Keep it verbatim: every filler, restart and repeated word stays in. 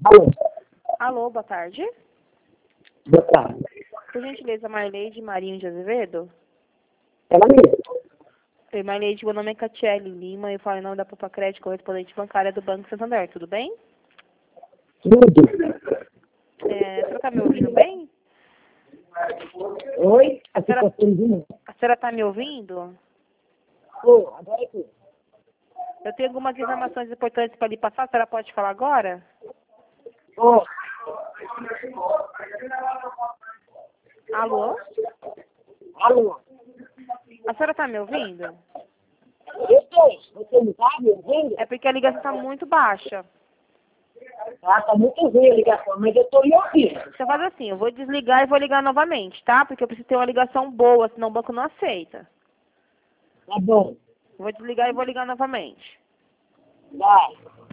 Alô, Alô, boa tarde. boa tarde. Por gentileza, Marleide Marinho de Azevedo? Ela mesmo. Oi, Marleide, meu nome é Catiele Lima, eu falo em nome da Popa Crédito, correspondente bancária do Banco Santander, tudo bem? Tudo. É, a senhora está me ouvindo bem? Oi? A Aqui senhora, tá tudo. a senhora está me ouvindo? Ô, agora aqui. Eu tenho algumas informações importantes para lhe passar, a senhora pode falar agora? Ô, Alô? alô. A senhora está me ouvindo? Eu estou. Você não está me ouvindo? É porque a ligação está muito baixa. Ah, tá muito ruim a ligação, mas eu estou lhe ouvindo. Então faz assim, eu vou desligar e vou ligar novamente, tá? Porque eu preciso ter uma ligação boa, senão o banco não aceita. Tá bom. Vou desligar e vou ligar novamente. Vai.